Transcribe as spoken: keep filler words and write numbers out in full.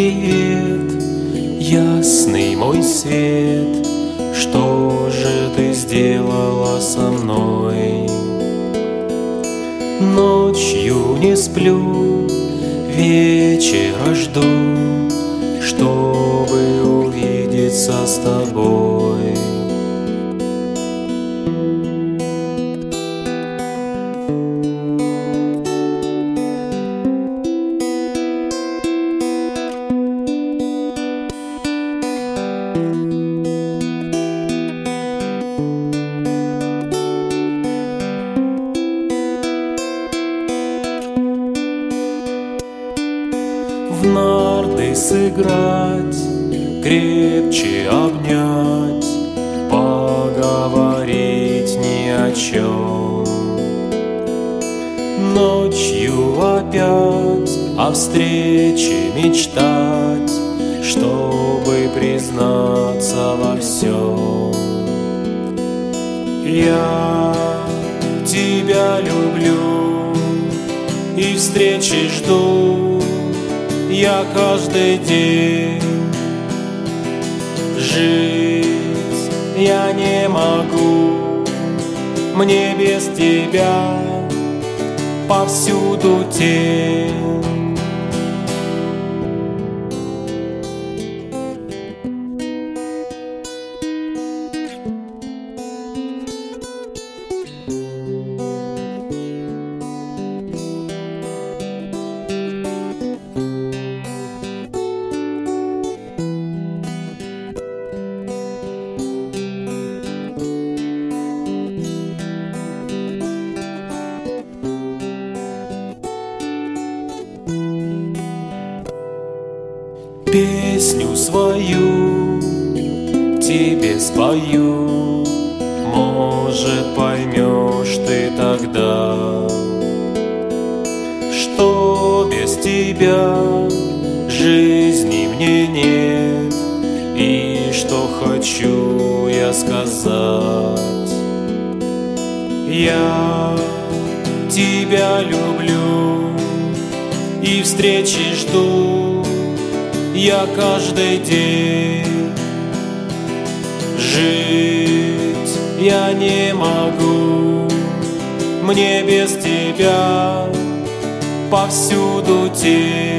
привет, ясный мой свет, что же ты сделала со мной? Ночью не сплю, вечера жду, чтобы увидеться с тобой. В нарды сыграть, крепче обнять, поговорить ни о чем. Ночью опять о встрече мечтать, чтобы признаться во всем. Я тебя люблю и встречи жду я каждый день. Жить я не могу, мне без тебя повсюду тень. Песню свою тебе спою, может, поймешь ты тогда, что без тебя жизни мне нет, и что хочу я сказать. Я тебя люблю и встречи жду я каждый день. Жить я не могу, мне без тебя повсюду тень.